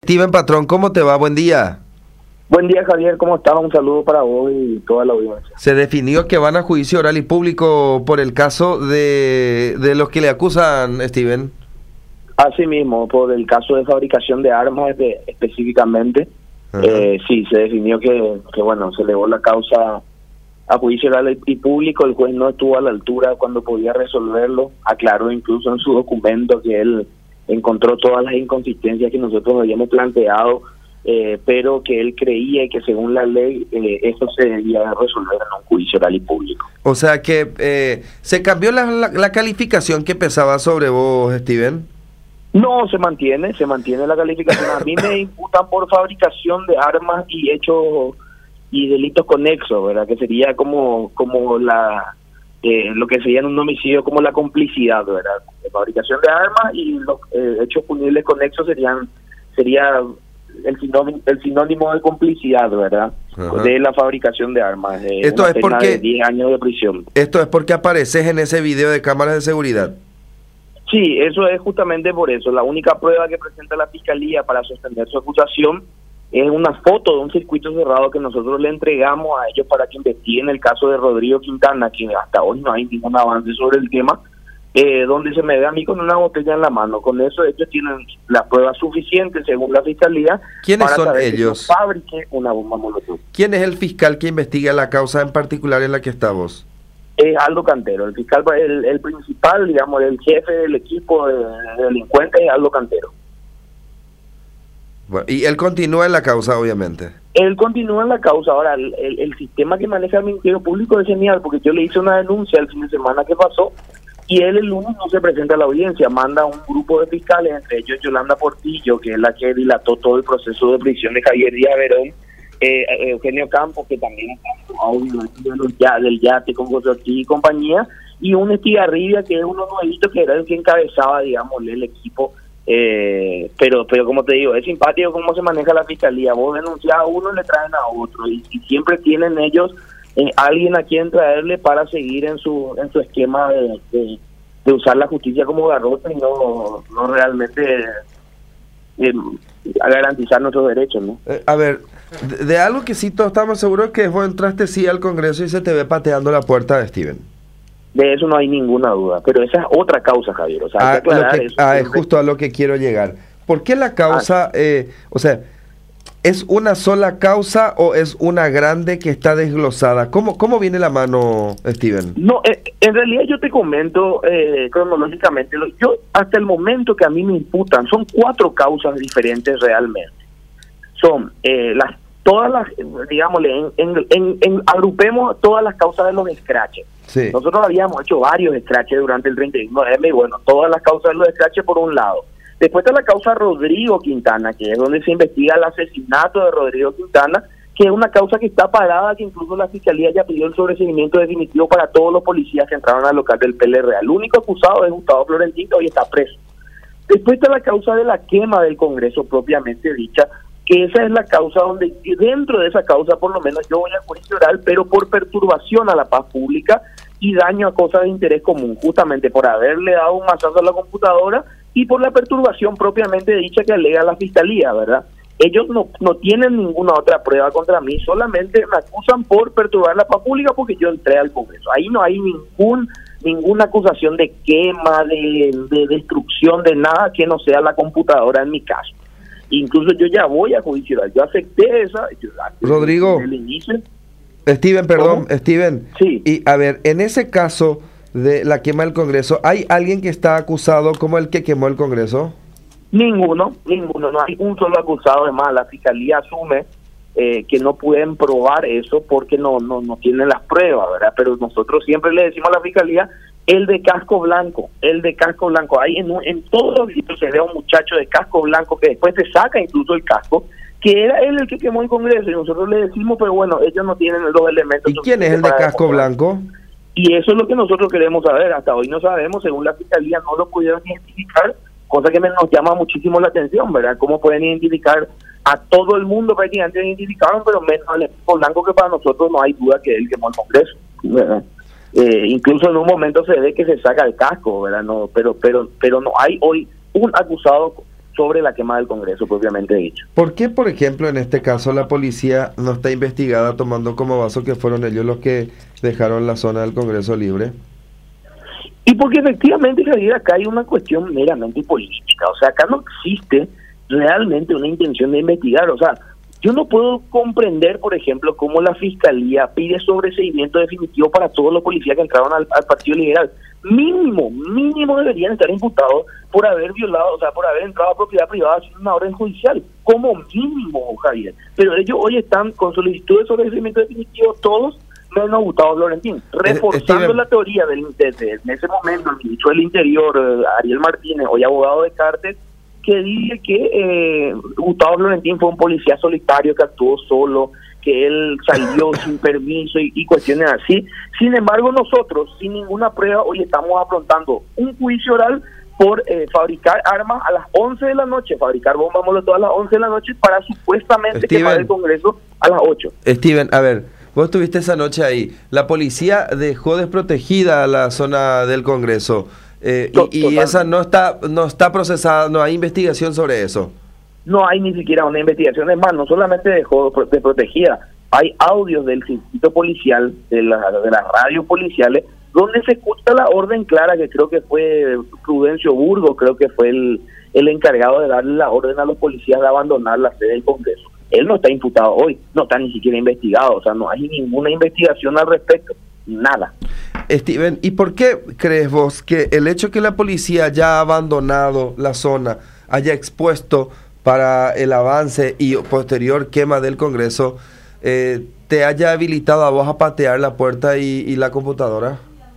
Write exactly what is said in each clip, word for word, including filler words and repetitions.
Steven Patrón, ¿cómo te va? Buen día. Buen día, Javier, ¿cómo estás? Un saludo para vos y toda la audiencia. Se definió que van a juicio oral y público por el caso de, de los que le acusan, Steven. Así mismo, por el caso de fabricación de armas de, específicamente, eh, sí, se definió que, que, bueno, se elevó la causa a juicio oral y público. El juez no estuvo a la altura cuando podía resolverlo, aclaró incluso en su documento que él encontró todas las inconsistencias que nosotros habíamos planteado, Eh, pero que él creía que según la ley eh, eso se debía resolver en un juicio oral y público. O sea que eh, se cambió la, la, la calificación que pesaba sobre vos, Steven. No, se mantiene, se mantiene la calificación. A mí me imputan por fabricación de armas y hechos y delitos conexos, ¿verdad? Que sería como como la eh, lo que sería en un homicidio como la complicidad, ¿verdad? De fabricación de armas y los eh, hechos punibles conexos serían sería el sinónimo, el sinónimo de complicidad, ¿verdad? Ajá. De la fabricación de armas. De esto una es pena porque de diez años de prisión. Esto es porque apareces en ese video de cámaras de seguridad. Sí, eso es justamente por eso. La única prueba que presenta la Fiscalía para sostener su acusación es una foto de un circuito cerrado que nosotros le entregamos a ellos para que investiguen el caso de Rodrigo Quintana, que hasta hoy no hay ningún avance sobre el tema, eh, donde se me ve a mí con una botella en la mano. Con eso ellos tienen la prueba suficiente, según la Fiscalía. ¿Quiénes para son saber ellos? Que fabrique una bomba molotov. ¿Quién es el fiscal que investiga la causa en particular en la que está vos? Es Aldo Cantero, el fiscal, el, el principal, digamos, el jefe del equipo de, de delincuentes es Aldo Cantero. Bueno, y él continúa en la causa, obviamente. Él continúa en la causa. Ahora, el, el, el sistema que maneja el Ministerio Público es genial, porque yo le hice una denuncia el fin de semana que pasó, y él el lunes no se presenta a la audiencia, manda un grupo de fiscales, entre ellos Yolanda Portillo, que es la que dilató todo el proceso de prisión de Javier Díaz Verón, eh, Eugenio Campos, que también está audio del yate con José Ortiz y compañía, y un Estigarribia, que es uno nuevito, que era el que encabezaba, digamos, el equipo. Eh, pero pero como te digo, es simpático cómo se maneja la Fiscalía. Vos denunciás a uno y le traen a otro, y, y siempre tienen ellos eh, alguien a quien traerle para seguir en su en su esquema de, de, de usar la justicia como garrote y no, no realmente eh, a garantizar nuestros derechos, ¿no? Eh, a ver, de, de algo que sí todos estamos seguros es que vos entraste sí al Congreso y se te ve pateando la puerta de Steven. De eso no hay ninguna duda, pero esa es otra causa, Javier. O sea, hay ah, que aclarar que, eso. Ah, es justo a lo que quiero llegar. ¿Por qué la causa, ah. eh, o sea, es una sola causa o es una grande que está desglosada? ¿Cómo, cómo viene la mano, Steven? No, eh, en realidad yo te comento eh, cronológicamente. Yo, hasta el momento que a mí me imputan, son cuatro causas diferentes realmente. Son eh, las todas las, digámosle, en, en, en, en, agrupemos todas las causas de los scratches. Sí. Nosotros habíamos hecho varios scratches durante el treinta y uno eme y bueno, todas las causas de los scratches por un lado. Después está la causa Rodrigo Quintana, que es donde se investiga el asesinato de Rodrigo Quintana, que es una causa que está parada, que incluso la Fiscalía ya pidió el sobreseimiento definitivo para todos los policías que entraron al local del P L R A. El único acusado es Gustavo Florentino, hoy está preso. Después está la causa de la quema del Congreso propiamente dicha, que esa es la causa donde, dentro de esa causa por lo menos yo voy a juicio oral, pero por perturbación a la paz pública y daño a cosas de interés común, justamente por haberle dado un mazazo a la computadora y por la perturbación propiamente dicha que alega la Fiscalía, ¿verdad? Ellos no, no tienen ninguna otra prueba contra mí, solamente me acusan por perturbar la paz pública porque yo entré al Congreso. Ahí no hay ningún ninguna acusación de quema, de, de destrucción, de nada que no sea la computadora en mi caso. Incluso yo ya voy a juicio oral, yo acepté esa. Yo, Rodrigo, el inicio, Steven, perdón, ¿cómo? Steven. Sí. Y a ver, en ese caso de la quema del Congreso, ¿hay alguien que está acusado como el que quemó el Congreso? Ninguno, ninguno, no hay un solo acusado. Además, la Fiscalía asume eh, que no pueden probar eso porque no, no, no tienen las pruebas, ¿verdad? Pero nosotros siempre le decimos a la Fiscalía, el de casco blanco, el de casco blanco. Ahí en, en todos los videos se ve a un muchacho de casco blanco que después se saca incluso el casco, que era él el que quemó el Congreso, y nosotros le decimos, pero bueno, ellos no tienen los elementos. ¿Y quién es el de casco blanco? Y eso es lo que nosotros queremos saber. Hasta hoy no sabemos, según la Fiscalía no lo pudieron identificar, cosa que nos llama muchísimo la atención, ¿verdad? ¿Cómo pueden identificar a todo el mundo? Prácticamente identificaron, pero menos al equipo blanco, que para nosotros no hay duda que él quemó el Congreso, ¿verdad? Eh, incluso en un momento se ve que se saca el casco, ¿verdad? No, pero pero pero no hay hoy un acusado sobre la quema del Congreso propiamente dicho. ¿Por qué, por ejemplo, en este caso la policía no está investigada tomando como base que fueron ellos los que dejaron la zona del Congreso libre? Y porque efectivamente, Javier, acá hay una cuestión meramente política, o sea, acá no existe realmente una intención de investigar, o sea, yo no puedo comprender, por ejemplo, cómo la Fiscalía pide sobreseimiento definitivo para todos los policías que entraron al, al Partido Liberal. Mínimo, mínimo deberían estar imputados por haber violado, o sea, por haber entrado a propiedad privada sin una orden judicial, como mínimo, Javier. Pero ellos hoy están con solicitud de sobreseimiento definitivo todos, menos Gustavo Florentín, reforzando Steven. la teoría del de, de, en ese momento el ministro del Interior, eh, Ariel Martínez, hoy abogado de Cartes, que dice que eh, Gustavo Florentín fue un policía solitario que actuó solo, que él salió sin permiso y, y cuestiones así. Sin embargo, nosotros, sin ninguna prueba, hoy estamos afrontando un juicio oral por eh, fabricar armas a las once de la noche, fabricar bombas molotov a las once de la noche para supuestamente Steven, quemar el Congreso a las ocho. Steven, a ver, vos estuviste esa noche ahí. La policía dejó desprotegida la zona del Congreso. Eh, y, y esa no está no está procesada, no hay investigación sobre eso. No hay ni siquiera una investigación, es más, no solamente dejó de protegida, hay audios del circuito policial, de, la, de las radios policiales, donde se escucha la orden clara, que creo que fue Prudencio Burgos, creo que fue el, el encargado de darle la orden a los policías de abandonar la sede del Congreso. Él no está imputado hoy, no está ni siquiera investigado, o sea, no hay ninguna investigación al respecto, nada. Steven, ¿y por qué crees vos que el hecho que la policía haya abandonado la zona, haya expuesto para el avance y posterior quema del Congreso, eh, te haya habilitado a vos a patear la puerta y, y la computadora?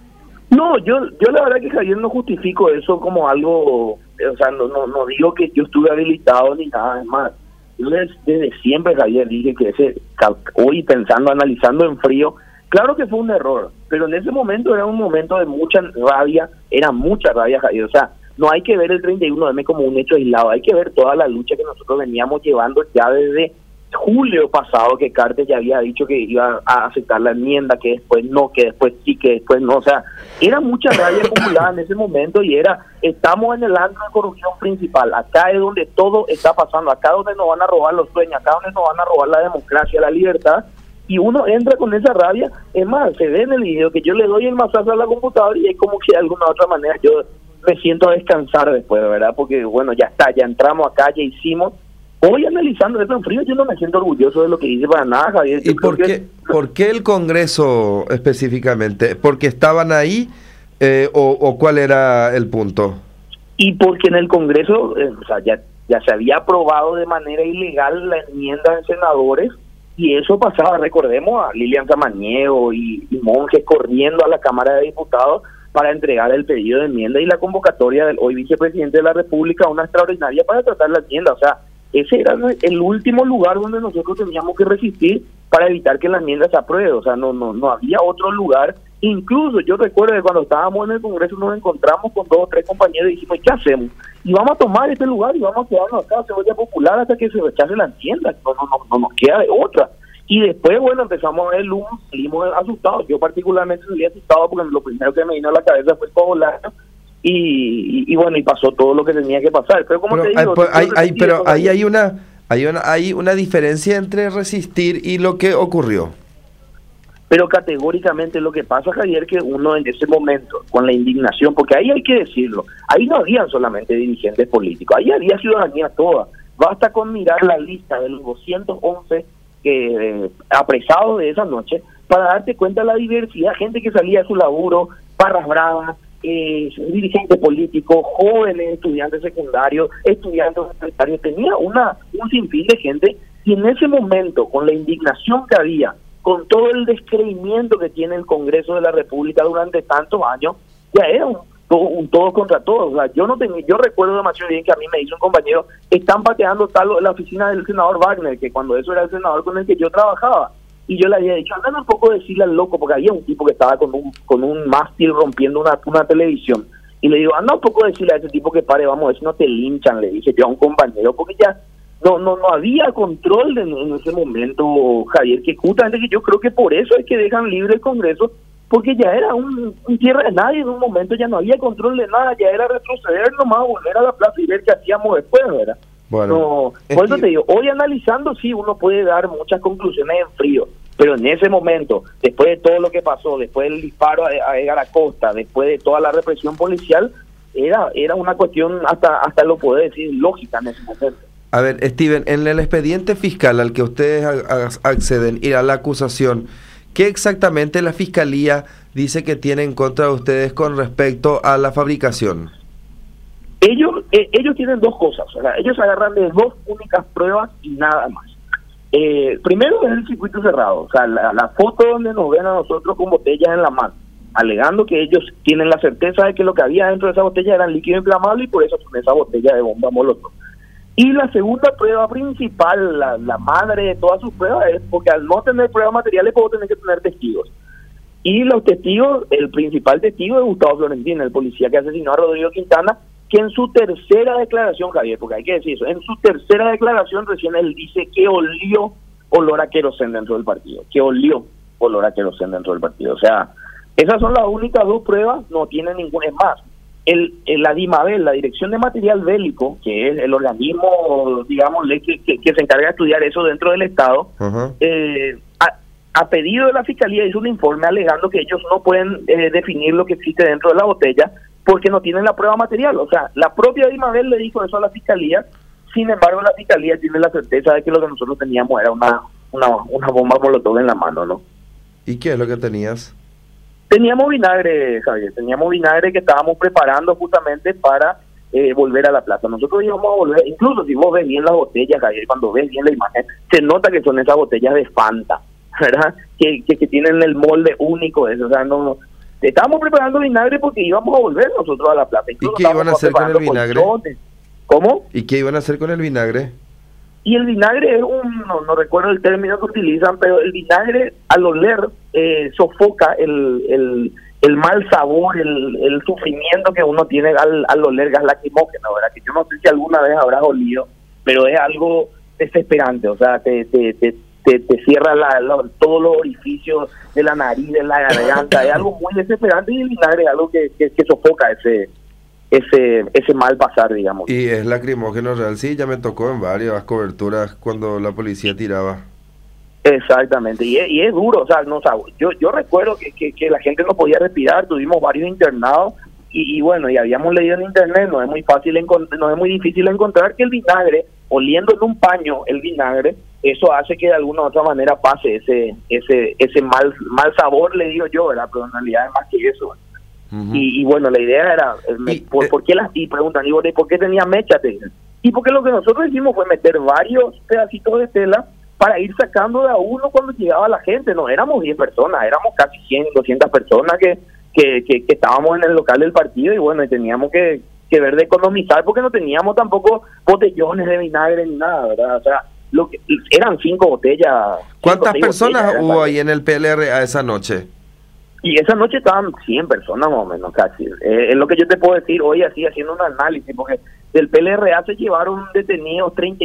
No, yo yo la verdad que, Javier, no justifico eso como algo, o sea, no no, no digo que yo estuve habilitado ni nada, es más, yo desde, desde siempre, Javier, dije que ese hoy pensando, analizando en frío, claro que fue un error, pero en ese momento era un momento de mucha rabia, era mucha rabia, Javier, o sea, no hay que ver el treinta y uno eme como un hecho aislado, hay que ver toda la lucha que nosotros veníamos llevando ya desde julio pasado, que Cartes ya había dicho que iba a aceptar la enmienda, que después no, que después sí, que después no, o sea, era mucha rabia acumulada en ese momento y era, estamos en el antro de corrupción principal, acá es donde todo está pasando, acá es donde nos van a robar los sueños, acá es donde nos van a robar la democracia, la libertad, y uno entra con esa rabia. Es más, se ve en el video que yo le doy el masazo a la computadora y es como que de alguna otra manera yo me siento a descansar después, ¿verdad? Porque bueno, ya está, ya entramos acá, ya hicimos. Hoy analizando esto en frío, yo no me siento orgulloso de lo que hice para nada, Javier. ¿Y por qué, que... por qué el Congreso específicamente? ¿Porque estaban ahí eh, o, o cuál era el punto? Y porque en el Congreso, eh, o sea, ya, ya se había aprobado de manera ilegal la enmienda de senadores. Y eso pasaba, recordemos, a Lilian Samaniego y, y Monjes corriendo a la Cámara de Diputados para entregar el pedido de enmienda y la convocatoria del hoy vicepresidente de la República a una extraordinaria para tratar la enmienda. O sea, ese era el último lugar donde nosotros teníamos que resistir para evitar que la enmienda se apruebe. O sea, no no no había otro lugar. Incluso yo recuerdo que cuando estábamos en el Congreso nos encontramos con dos o tres compañeros y dijimos, ¿qué hacemos? Y vamos a tomar este lugar y vamos a quedarnos acá, Cebolla Popular, hasta que se rechace la enmienda, no, no, no, no nos queda de otra. Y después, bueno, empezamos a ver el humo, salimos asustados. Yo particularmente salí asustado porque lo primero que me vino a la cabeza fue el Pobolaño. Y, y, y bueno, y pasó todo lo que tenía que pasar. Pero como pero, te digo... Hay, hay, hay, pero ahí hay una, hay, una, hay una diferencia entre resistir y lo que ocurrió. Pero categóricamente lo que pasa, Javier, que uno en ese momento, con la indignación, porque ahí hay que decirlo, ahí no habían solamente dirigentes políticos, ahí había ciudadanía toda. Basta con mirar la lista de los doscientos once eh, apresados de esa noche para darte cuenta de la diversidad, gente que salía de su laburo, barras bravas, eh, dirigentes políticos, jóvenes, estudiantes secundarios, estudiantes universitarios, tenía una un sinfín de gente, y en ese momento, con la indignación que había, con todo el descreimiento que tiene el Congreso de la República durante tantos años, ya era un todo, un todo contra todos. O sea, yo no tenía, yo recuerdo demasiado bien que a mí me dice un compañero, están pateando tal la oficina del senador Wagner, que cuando eso era el senador con el que yo trabajaba, y yo le había dicho, anda un poco decirle al loco, porque había un tipo que estaba con un con un mástil rompiendo una, una televisión, y le digo, anda un poco decirle a ese tipo que pare, vamos a ver si no te linchan, le dije yo a un compañero, porque ya No, no, no había control de, en ese momento, Javier, que justamente que yo creo que por eso es que dejan libre el Congreso, porque ya era un, un tierra de nadie, en un momento ya no había control de nada, ya era retroceder nomás, volver a la plaza y ver qué hacíamos después, ¿verdad? Bueno, no, por eso te digo, hoy analizando sí uno puede dar muchas conclusiones en frío, pero en ese momento, después de todo lo que pasó, después del disparo a, a Edgar Acosta, después de toda la represión policial, era era una cuestión, hasta hasta lo puedo decir, lógica en ese momento. A ver, Steven, en el expediente fiscal al que ustedes acceden y a la acusación, ¿qué exactamente la Fiscalía dice que tiene en contra de ustedes con respecto a la fabricación? Ellos eh, ellos tienen dos cosas, o sea, ellos agarran de dos únicas pruebas y nada más. Eh, primero es el circuito cerrado, o sea, la, la foto donde nos ven a nosotros con botellas en la mano, alegando que ellos tienen la certeza de que lo que había dentro de esa botella eran líquido inflamable y por eso son esa botella de bomba molotov. Y la segunda prueba principal, la, la madre de todas sus pruebas, es porque al no tener pruebas materiales puedo tener que tener testigos. Y los testigos, el principal testigo es Gustavo Florentín, el policía que asesinó a Rodrigo Quintana, que en su tercera declaración, Javier, porque hay que decir eso, en su tercera declaración recién él dice que olió olor a querosén dentro del partido, que olió olor a querosén dentro del partido. O sea, esas son las únicas dos pruebas, no tienen ninguna más. El, el, la DIMABEL, la Dirección de Material Bélico, que es el organismo, digamos, que, que, que se encarga de estudiar eso dentro del Estado, uh-huh. eh, a, a pedido de la Fiscalía hizo un informe alegando que ellos no pueden eh, definir lo que existe dentro de la botella porque no tienen la prueba material. O sea, la propia DIMABEL le dijo eso a la Fiscalía, sin embargo la Fiscalía tiene la certeza de que lo que nosotros teníamos era una, una, una bomba molotov en la mano, ¿no? ¿Y qué es lo que tenías? Teníamos vinagre, Javier, teníamos vinagre que estábamos preparando justamente para eh, volver a la plaza. Nosotros íbamos a volver, incluso si vos ves bien las botellas, Javier, cuando ves bien la imagen, se nota que son esas botellas de Fanta, ¿verdad? Que, que, que tienen el molde único, eso, o sea, no... Estábamos preparando vinagre porque íbamos a volver nosotros a la plaza. Incluso ¿y qué iban a hacer con el vinagre? Colchones. ¿Cómo? ¿Y qué iban a hacer con el vinagre? Y el vinagre es un, no, no recuerdo el término que utilizan, pero el vinagre al oler eh, sofoca el, el, el mal sabor, el, el sufrimiento que uno tiene al, al oler gas lacrimógeno, ¿verdad? Que yo no sé si alguna vez habrás olido, pero es algo desesperante, o sea, te, te, te, te, te cierra la, la, todos los orificios de la nariz, de la garganta, es algo muy desesperante y el vinagre es algo que, que, que sofoca ese... ese ese mal pasar, digamos. Y es lacrimógeno real, sí, ya me tocó en varias coberturas cuando la policía tiraba. Exactamente, y es, y es duro, o sea, no, o sea, yo yo recuerdo que, que, que la gente no podía respirar, tuvimos varios internados, y, y bueno, y habíamos leído en internet, no es muy fácil no es muy difícil encontrar que el vinagre, oliendo en un paño el vinagre, eso hace que de alguna u otra manera pase ese ese ese mal mal sabor, le digo yo, ¿verdad? Pero en realidad es más que eso, ¿verdad? Uh-huh. y, y bueno, la idea era, me, y, ¿por, eh, ¿por qué las y preguntan, y por qué tenía mecha? Te dicen. Y porque lo que nosotros hicimos fue meter varios pedacitos de tela para ir sacando de a uno cuando llegaba la gente. No éramos diez personas, éramos casi cien, doscientas personas que, que, que, que estábamos en el local del partido y bueno, y teníamos que, que ver de economizar porque no teníamos tampoco botellones de vinagre ni nada, ¿verdad? O sea, lo que, eran cinco botellas. ¿Cuántas cinco, personas botellas, hubo ahí en el P L R A esa noche? Y esa noche estaban cien personas más o menos casi. Eh, es lo que yo te puedo decir hoy así haciendo un análisis, porque del P L R A se llevaron detenidos treinta y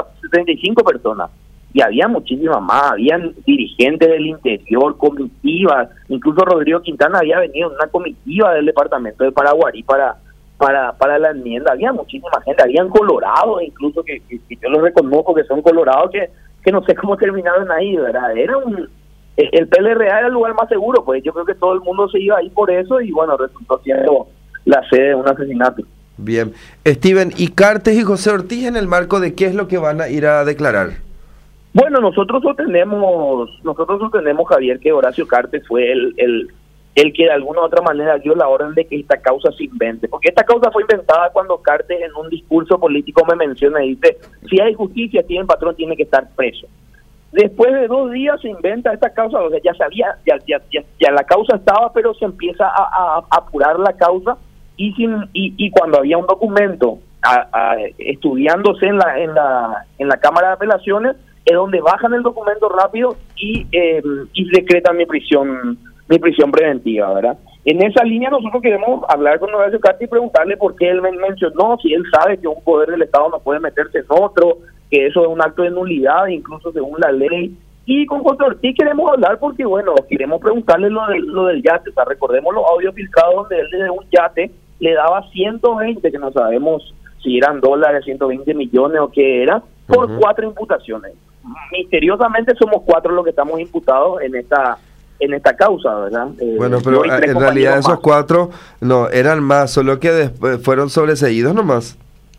cinco personas. Y había muchísimas más, habían dirigentes del interior, comitivas, incluso Rodrigo Quintana había venido en una comitiva del departamento de Paraguarí para para para la enmienda, había muchísima gente, habían colorados incluso que, que, que yo los reconozco que son colorados que, que no sé cómo terminaron ahí, ¿verdad? Era un... El P L R A era el lugar más seguro, pues yo creo que todo el mundo se iba ahí por eso y bueno, resultó siendo la sede de un asesinato. Bien. Steven, ¿y Cartes y José Ortiz en el marco de qué es lo que van a ir a declarar? Bueno, nosotros sostenemos, nosotros sostenemos, Javier, que Horacio Cartes fue el, el, el que de alguna u otra manera dio la orden de que esta causa se invente, porque esta causa fue inventada cuando Cartes en un discurso político me menciona y dice, si hay justicia, aquí el patrón tiene que estar preso. Después de dos días se inventa esta causa, o sea, ya sabía, ya ya, ya, ya la causa estaba, pero se empieza a, a, a apurar la causa y sin y, y cuando había un documento a, a, estudiándose en la en la en la Cámara de Apelaciones, es donde bajan el documento rápido y eh, y decretan mi prisión mi prisión preventiva, ¿verdad? En esa línea nosotros queremos hablar con Horacio Cartes y preguntarle por qué él me mencionó, si él sabe que un poder del Estado no puede meterse en otro, que eso es un acto de nulidad, incluso según la ley, Y con José Ortiz queremos hablar porque, bueno, queremos preguntarle lo, de, lo del yate. O sea, recordemos los audios filtrados donde él desde un yate le daba ciento veinte, que no sabemos si eran dólares, ciento veinte millones o qué era, por uh-huh. cuatro imputaciones. Misteriosamente somos cuatro los que estamos imputados en esta en esta causa, ¿verdad? Eh, bueno, pero en realidad esos más. cuatro no eran más, solo que después fueron sobreseídos nomás.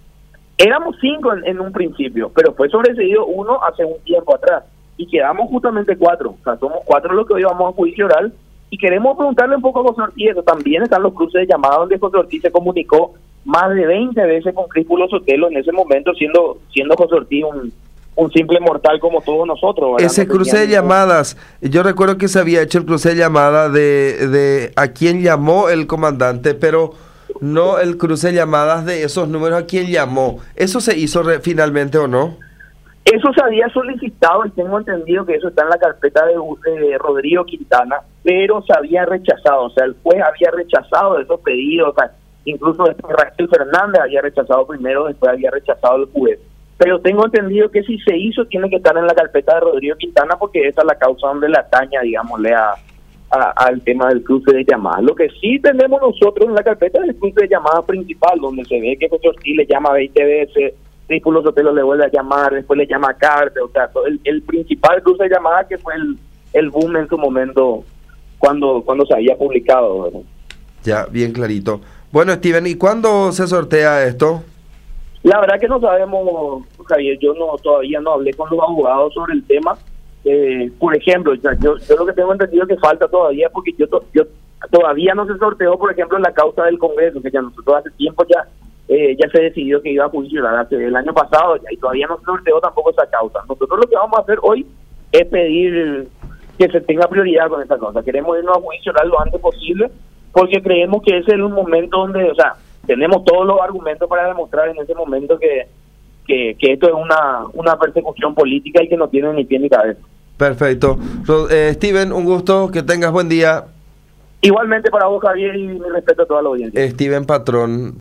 Éramos cinco en, en un principio, pero fue sobreseído uno hace un tiempo atrás y quedamos justamente cuatro. O sea, somos cuatro los que hoy vamos a juicio oral y queremos preguntarle un poco a José Ortiz. Eso también están los cruces de llamadas donde José Ortiz se comunicó más de veinte veces con Críspulo Sotelo en ese momento, siendo siendo José Ortiz un un simple mortal como todos nosotros, ¿verdad? Ese no cruce de llamadas, yo recuerdo que se había hecho el cruce de llamada de, de a quién llamó el comandante, pero no el cruce de llamadas de esos números a quién llamó. ¿Eso se hizo re, finalmente o no? Eso se había solicitado y tengo entendido que eso está en la carpeta de, de Rodrigo Quintana, pero se había rechazado, o sea, el juez había rechazado esos pedidos, o sea, incluso después Raquel Fernández había rechazado primero, después había rechazado el juez. Pero tengo entendido que si se hizo tiene que estar en la carpeta de Rodrigo Quintana porque esa es la causa donde la ataña, digámosle, a, a, al tema del cruce de llamadas. Lo que sí tenemos nosotros en la carpeta es el cruce de llamadas principal, donde se ve que José Ortiz le llama veinte veces, Críspulo Sotelo le vuelve a llamar, después le llama a Cárter, o sea, el, el principal cruce de llamadas que fue el, el boom en su momento cuando, cuando se había publicado, ¿verdad? Ya, bien clarito. Bueno, Steven, ¿y cuándo se sortea esto? La verdad que no sabemos, Javier, yo no todavía no hablé con los abogados sobre el tema. Eh, por ejemplo, yo, yo lo que tengo entendido es que falta todavía, porque yo, to, yo todavía no se sorteó, por ejemplo, en la causa del Congreso, que ya nosotros hace tiempo ya eh, ya se decidió que iba a juicio hace el año pasado, ya, y todavía no se sorteó tampoco esa causa. Nosotros lo que vamos a hacer hoy es pedir que se tenga prioridad con esta causa. Queremos irnos a juicio lo antes posible, porque creemos que ese es un momento donde, o sea, tenemos todos los argumentos para demostrar en ese momento que, que, que esto es una, una persecución política y que no tiene ni pie ni cabeza. Perfecto. Eh, Steven, un gusto, que tengas buen día. Igualmente para vos, Javier, y mi respeto a toda la audiencia. Steven Patrón.